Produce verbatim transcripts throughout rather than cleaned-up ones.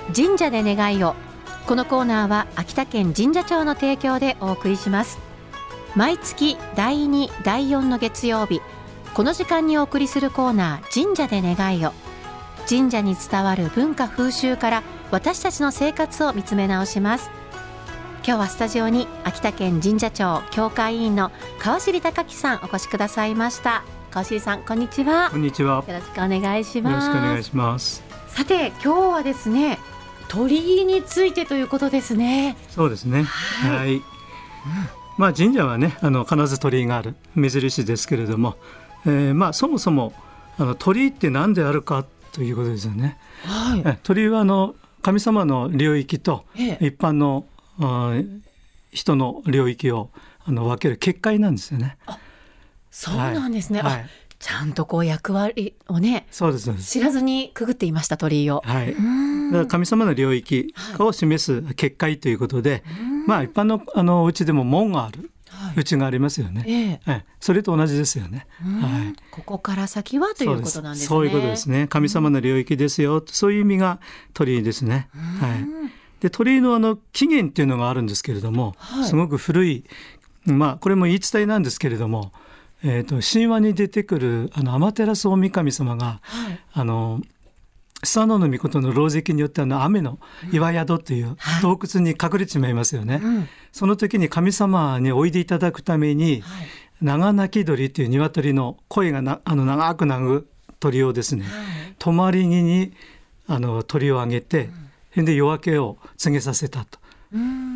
神社で願いを。このコーナーは秋田県神社庁の提供でお送りします。毎月だいに、だいよんの月曜日、この時間にお送りするコーナー、神社で願いを。神社に伝わる文化風習から私たちの生活を見つめ直します。今日はスタジオに秋田県神社庁協会委員の川尻隆樹さんお越しくださいました。川尻さん、こんにちは。 こんにちは。 よろしくお願いします。 よろしくお願いします。 さて、今日はですね、鳥居についてということですね。 そうですね。 はい、 はい、うん、まあ、神社はね、あの必ず鳥居がある目印ですけれども、えーまあ、そもそもあの鳥居って何であるかということですよね。 はい、 え鳥居はあの神様の領域と一般の、ええ、人の領域をあの分ける結界なんですよね。 あ、そうなんですね。 はい、 あ、ちゃんとこう役割をね、 そうですそうです。 知らずにくぐっていました、鳥居を。 はい、だから神様の領域を示す結界ということで、はい、まあ、一般のあのお家でも門がある、はい、家がありますよね。ええええ、それと同じですよね。はい、 ここから先はということなんですね。 そういうことですね。神様の領域ですよ、そういう意味が鳥居ですね。はい、で鳥居のあの起源っていうのがあるんですけれども、はい、すごく古い、まあ、これも言い伝えなんですけれども、えー、と神話に出てくるあの天照大神様が、はい、あのスサノオノミコトの狼藉によってあの雨の岩宿という洞窟に隠れてしまいますよね。はい、うん、その時に神様においでいただくために、はい、長鳴き鳥という鶏の声がなあの長く鳴く鳥をですね、はい、止まり木にあの鳥をあげて、うん、で夜明けを告げさせたと、うん、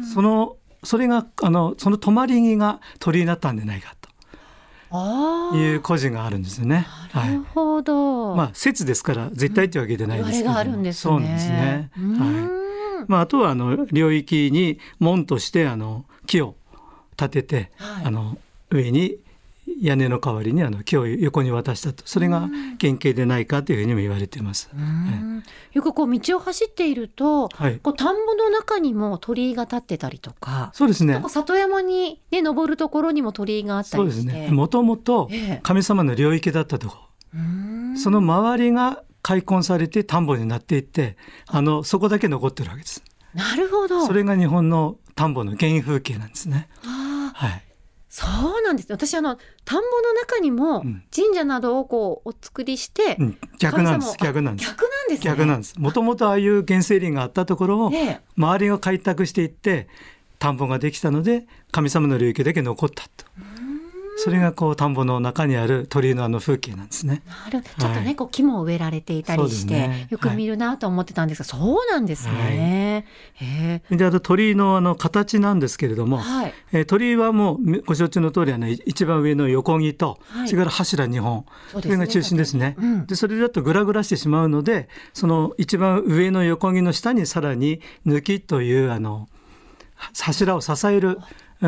そのそれがあのその止まり木が鳥になったんじゃないかという故事があるんですよね。 なるほど。 はい、まあ、説ですから絶対というわけじゃないですけど、うん、 言われがあるんですね。 そうなんですね。はい、まあ、あとはあの領域に門としてあの木を立てて、はい、あの上に屋根の代わりにあの木を横に渡したと、それが原型でないかというふうにも言われています。 うん、はい、よくこう道を走っていると、はい、こう田んぼの中にも鳥居が立ってたりとか、 そうですね、 なんか里山に、ね、登るところにも鳥居があったりして、そうですね、 もともと神様の領域だったところ、ええ、その周りが開墾されて田んぼになっていって、あのそこだけ残ってるわけです。 なるほど。 それが日本の田んぼの原風景なんですね。あ、はい、 そうなんです。私あの田んぼの中にも神社などをこうお作りして、 うん、逆なんです。逆なんです。 逆なんですね。 逆なんです。もともとああいう原生林があったところを周りが開拓していって田んぼができたので、神様の領域だけ残ったと。それがこう田んぼの中にある鳥居のあの風景なんですね。 なる、ちょっとね、はい、こう木も植えられていたりして、ね、よく見るなと思ってたんですが、はい、そうなんですね。はい、へー。 で、あと鳥居のあの形なんですけれども、はい、えー、鳥居はもうご承知の通りあの一番上の横木と、はい、それから柱にほん、それが中心ですね。うん、でそれだとグラグラしてしまうので、その一番上の横木の下にさらに抜きというあの柱を支えるうん、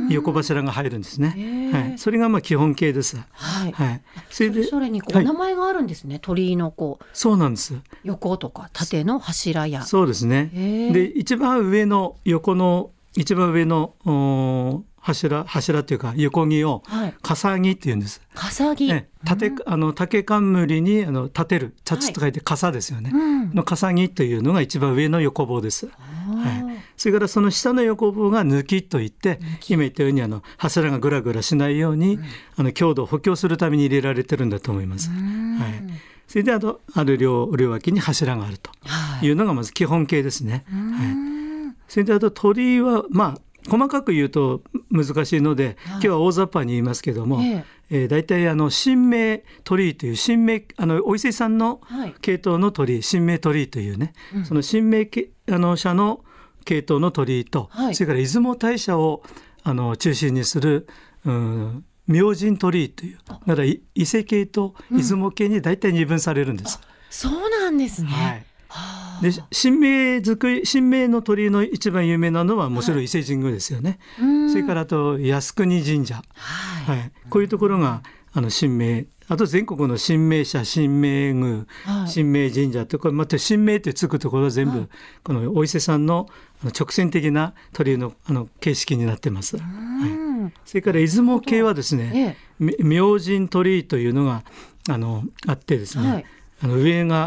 横柱が入るんですね。はい、それがまあ基本形です。 はいはい、それでそれにこう名前があるんですね。はい、鳥居のこう、 そうなんです。 横とか縦の柱や。 そうですね。で一番上の横の一番上の柱柱というか横木を笠木っていうんです。 笠木、 ね、竹あの竹冠にあの立てる立つと書いて笠ですよね。はい、うん、の笠木というのが一番上の横棒です。はい、それからその下の横棒が抜きといって、今言ったようにあの柱がぐらぐらしないように、うん、あの強度を補強するために入れられてるんだと思います。はい、それであとある 両, 両脇に柱があるというのがまず基本形ですね。はい、それであと鳥居はまあ細かく言うと難しいので、はい、今日は大雑把に言いますけども、えええー、大体あの神明鳥居という神明あのお伊勢さんの系統の鳥居、神明鳥居というね、うん、その神明あの社の系統の鳥居と、はい、それから出雲大社をあの中心にする、うん、明神鳥居という、だから伊勢系と出雲系に大体二分されるんです。 うん、そうなんですね。 はい、で神明作り神明の鳥居の一番有名なのはもちろん伊勢神宮ですよね。はい、それからあと靖国神社、はいはい、こういうところがあの神明、あと全国の神明社、神明宮、はい、神明神社とかまた神明ってつくところは全部、はい、このお伊勢さんの直線的な鳥居 の, あの形式になってます。はい、それから出雲系はですね、ええ、明神鳥居というのが あ, のあってですね、はい、あの上が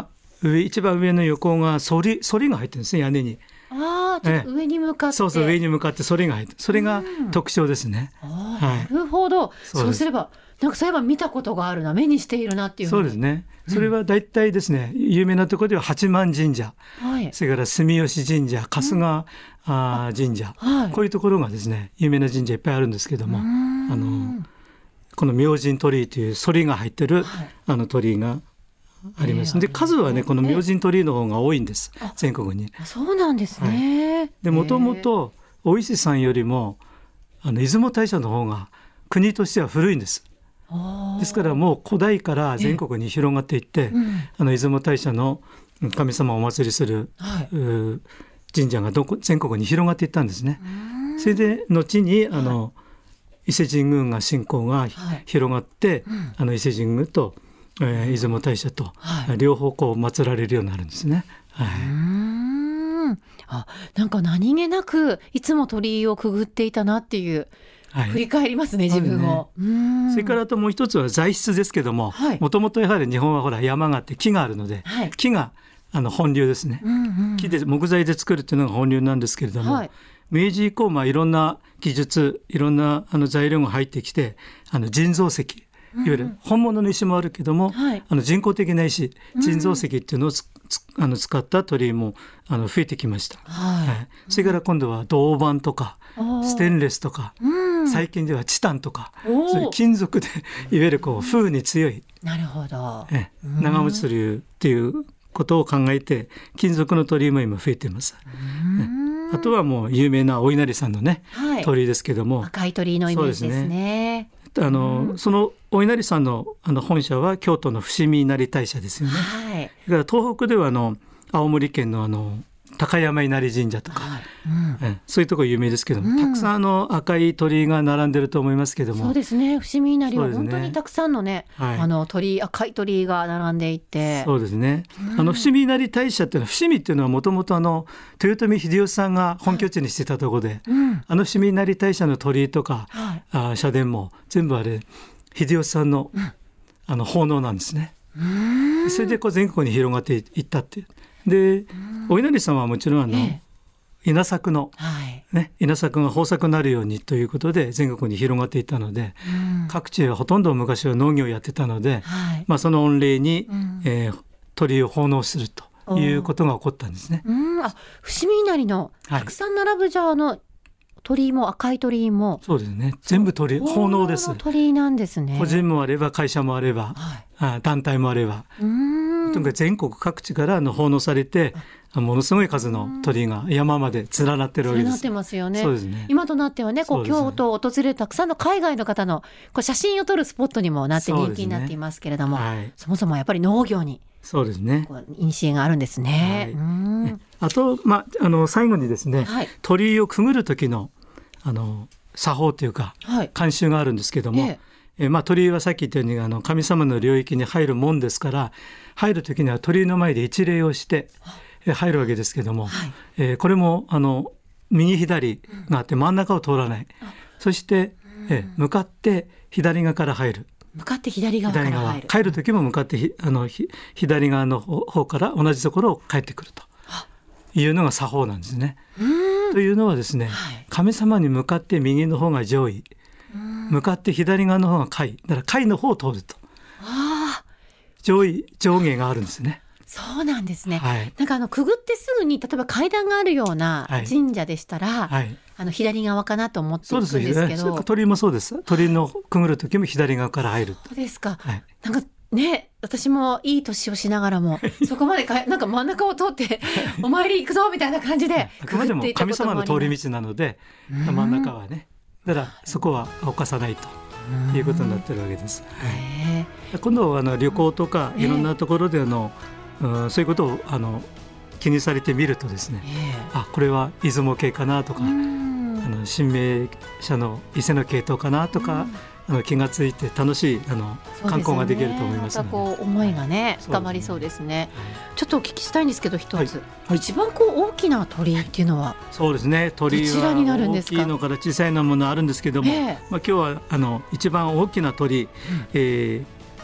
上一番上の横が反り反りが入ってるんですね、屋根に。 あちょっと上に向かって、 そうそう上に向かって反りが入って、それが特徴ですね。 うんはい、なるほど。そうすればなんかそういえば見たことがあるな、目にしているなっていう。 そうですね。それはだいたいですね、うん、有名なところでは八幡神社、はい、それから住吉神社、春日、うん、あ神社、はい、こういうところがですね有名な神社いっぱいあるんですけども、あのこの明神鳥居という反りが入ってる、はい、あの鳥居があります。で数はねこの明神鳥居の方が多いんです、全国に。 そうなんですね。 はい、でもともと大石さんよりもあの出雲大社の方が国としては古いんです。ですからもう古代から全国に広がっていって、うん、あの出雲大社の神様をお祭りする、はい、神社がどこ全国に広がっていったんですね。それで後にあの、はい、伊勢神宮が信仰が広がって、はいうん、あの伊勢神宮と、えー、出雲大社と、はい、両方こう祀られるようになるんですね。はい、 うーんあなんか何気なくいつも鳥居をくぐっていたなっていうはい、振り返りますね自分を、ね、うんそれからあともう一つは材質ですけども、もともとやはり日本はほら山があって木があるので、はい、木があの本流ですね、うんうん、木で木材で作るっていうのが本流なんですけれども、はい、明治以降、まあ、いろんな技術いろんなあの材料が入ってきてあの人造石いわゆる本物の石もあるけども、はい、あの人工的な石人造石っていうのをつつあの使った鳥居もあの増えてきました、はいはい、それから今度は銅板とかステンレスとか、うん、最近ではチタンとかそういう金属でいわゆるこう風に強いなるほどえ長持ちするっていうことを考えて金属の鳥居も今増えています。あとはもう有名なお稲荷さんのね、はい、鳥居ですけども赤い鳥居のイメージですね。 あの、うん、そのお稲荷さん の, あの本社は京都の伏見稲荷大社ですよね、はい、だから東北ではあの青森県 の, あの高山稲荷神社とか、はいうん、そういうところ有名ですけども、うん、たくさんあの赤い鳥居が並んでると思いますけども。 そうですね、伏見稲荷は本当にたくさんのね、はい、あの鳥居赤い鳥居が並んでいて。 そうですね、うん、あの伏見稲荷大社っていうのは伏見っていうのはもともと豊臣秀吉さんが本拠地にしてたところで、はいうん、あの伏見稲荷大社の鳥居とか、はい、あ社殿も全部あれ秀吉さん の,、うん、あの奉納なんですね。うんそれでこう全国に広がっていったっていうでお稲荷さんはもちろんあの、ええ、稲作の、はいね、稲作が豊作になるようにということで全国に広がっていったので、うん、各地はほとんど昔は農業をやってたので、はいまあ、その御礼に、うんえー、鳥居を奉納するということが起こったんですね。 うんあ伏見稲荷のたくさん並ぶじゃあの鳥居も赤い鳥居もそうですね全部鳥居奉納です。 鳥居なんですね。 個人もあれば会社もあれば、はい、あ団体もあればうんとにかく全国各地からの奉納されてものすごい数の鳥居が山まで連なってるわけです。 連なってますよね。 そうですね。 今となってはねこう京都を訪れるたくさんの海外の方のこう写真を撮るスポットにもなって人気になっていますけれども そ,、ねはい、そもそもやっぱり農業にそうですね印があるんですね。 はい、うんあと、まあ、あの最後にですね、はい、鳥居をくぐる時のあの作法というか、はい、慣習があるんですけども、えええまあ、鳥居はさっき言ったようにあの神様の領域に入るもんですから入る時には鳥居の前で一礼をして入るわけですけども、はいえー、これもあの右左があって真ん中を通らない、うん、そして、えー、向かって左側から入る向かって左側から入る帰る時も向かってあの左側の方から同じところを帰ってくるというのが作法なんですね。というのはですね、はい、神様に向かって右の方が上位向かって左側の方が下位だから下位の方を通るとあ上位上下があるんですね。 そうなんですね、はい、なんかあのくぐってすぐに例えば階段があるような神社でしたら、はいはい、あの左側かなと思っていくんですけどそうです、ね、 鳥居もそうです鳥居のくぐる時も左側から入るそうですか、はい、なんかね私もいい年をしながらもそこまでかなんか真ん中を通ってお参り行くぞみたいな感じであくまでも神様の通り道なので真ん中はねだからそこは犯さないということになってるわけです、はい、今度はあの旅行とかいろんなところであの、うん、そういうことをあの気にされてみるとですね、えー、あこれは出雲系かなとかあの神明社の伊勢の系統かなとかあの気がついて楽しいあの、ね、観光ができると思いますので、 またこう思いがね深まりそうですね、はい、ちょっとお聞きしたいんですけど一つ、はいはい、一番こう大きな鳥居っていうのはそうですね鳥居は大きいのから小さいのものあるんですけども、えーまあ、今日はあの一番大きな鳥居、うんえー、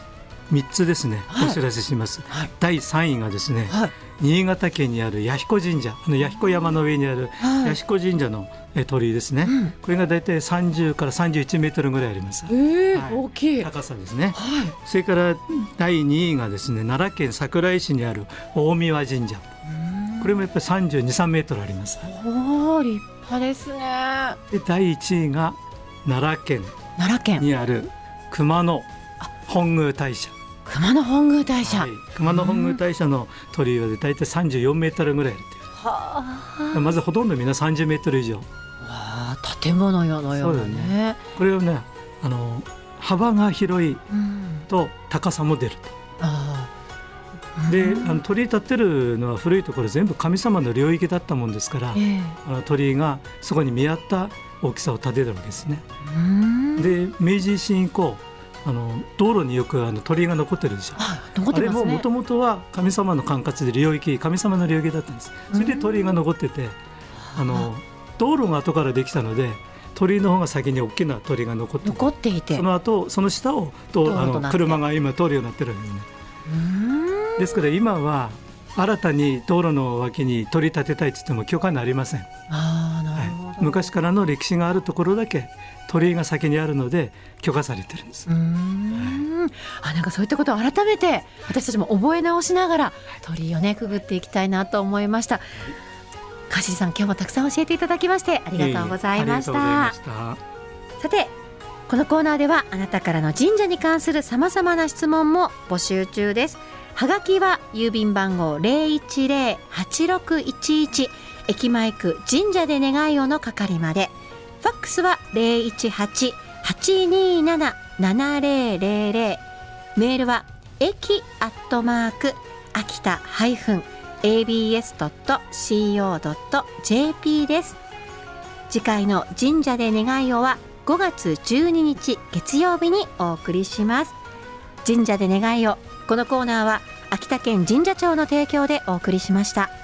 みっつですね、 はい、 お知らせします、 はい、 だいさんいがですね、はい、新潟県にある弥彦神社、あの弥彦山の上にある弥彦神社の鳥居ですね、うん、これがだいたいさんじゅうからさんじゅういちメートルぐらいあります、 えーはい、大きい高さですね、 はい、 それからだいにいがですね、奈良県桜井市にある大神神社、これもやっぱりさんじゅうに、さんメートルあります。 おー、立派ですね。 でだいいちいが奈良県奈良県にある熊野本宮大社、 熊野本宮大社、はい、 熊野本宮大社の鳥居はだいたいさんじゅうよんメートルぐらいあるという、はあ、まずほとんどみんなさんじゅうメートル以上、わあ、建物のようなね。そうだね、 これはね、あの幅が広いと高さも出ると、うん、あであの鳥居立ってるのは古いところ全部神様の領域だったもんですから、えー、あの鳥居がそこに見合った大きさを建てたわけですね。で明治維新以降、あの道路によくあの鳥居が残ってるでしょ、 あ、残ってますね、 あれももともとは神様の管轄で領域、神様の領域だったんです。それで鳥居が残ってて、あの道路が後からできたので鳥居の方が先に大きな鳥居が残って残っていて、 その後その下をとあの車が今通るようになってるわけですね。うーん、ですから今は新たに道路の脇に鳥居建てたいと言っても許可になりません。 あ、なるほど、はい、 昔からの歴史があるところだけ鳥居が先にあるので許可されてるんです。うーん、はい、あ、なんかそういったことを改めて私たちも覚え直しながら鳥居をねくぐっていきたいなと思いました。川尻さん、今日もたくさん教えていただきましてありがとうございました。さて、このコーナーではあなたからの神社に関するさまざまな質問も募集中です。はがきは郵便番号 ゼロいちゼロ はちろくいちいち 駅前区神社で願いをの係まで、ファックスは ゼロいちはち はちになな ななゼロゼロゼロ、メールは駅アットマーク秋田 エービーエスドットシーオードットジェーピー です。次回の神社で願いをはごがつじゅうににち月曜日にお送りします。神社で願いを、このコーナーは秋田県神社庁の提供でお送りしました。